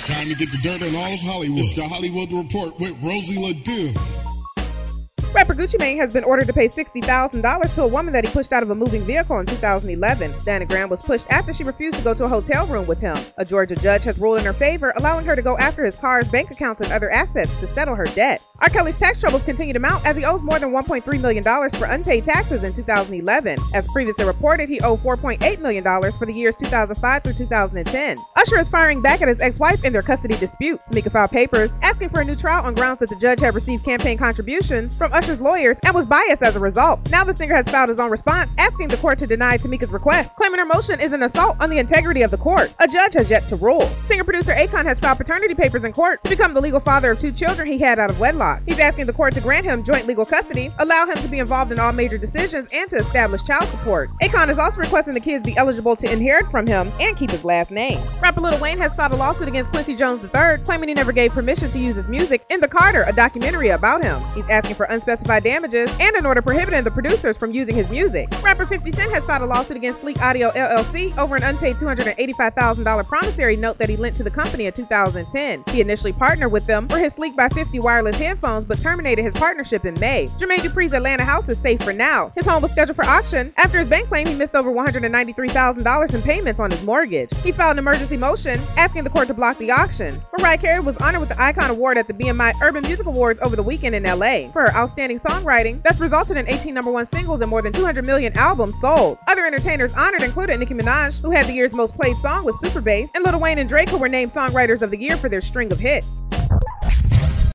Time to get the dirt on all of Hollywood. It's the Hollywood Report with Rosie LaDue. Rapper Gucci Mane has been ordered to pay $60,000 to a woman that he pushed out of a moving vehicle in 2011. Dana Graham was pushed after she refused to go to a hotel room with him. A Georgia judge has ruled in her favor, allowing her to go after his cars, bank accounts, and other assets to settle her debt. R. Kelly's tax troubles continue to mount as he owes more than $1.3 million for unpaid taxes in 2011. As previously reported, he owed $4.8 million for the years 2005 through 2010. Usher is firing back at his ex-wife in their custody dispute. Tamika filed papers asking for a new trial on grounds that the judge had received campaign contributions from Usher's lawyers and was biased as a result. Now the singer has filed his own response, asking the court to deny Tamika's request, claiming her motion is an assault on the integrity of the court. A judge has yet to rule. Singer-producer Akon has filed paternity papers in court to become the legal father of 2 children he had out of wedlock. He's asking the court to grant him joint legal custody, allow him to be involved in all major decisions, and to establish child support. Akon is also requesting the kids be eligible to inherit from him and keep his last name. Rapper Lil Wayne has filed a lawsuit against Quincy Jones III, claiming he never gave permission to use his music in The Carter, a documentary about him. He's asking for unspecified damages and an order prohibiting the producers from using his music. Rapper 50 Cent has filed a lawsuit against Sleek Audio LLC over an unpaid $285,000 promissory note that he lent to the company in 2010. He initially partnered with them for his Sleek by 50 wireless headphones, but terminated his partnership in May. Jermaine Dupri's Atlanta house is safe for now. His home was scheduled for auction after his bank claimed he missed over $193,000 in payments on his mortgage. He filed an emergency motion asking the court to block the auction. Mariah Carey was honored with the Icon Award at the BMI Urban Music Awards over the weekend in LA for her outstanding songwriting that's resulted in 18 #1 singles and more than 200 million albums sold. Other entertainers honored included Nicki Minaj, who had the year's most played song with Super Bass, and Lil Wayne and Drake, who were named Songwriters of the Year for their string of hits.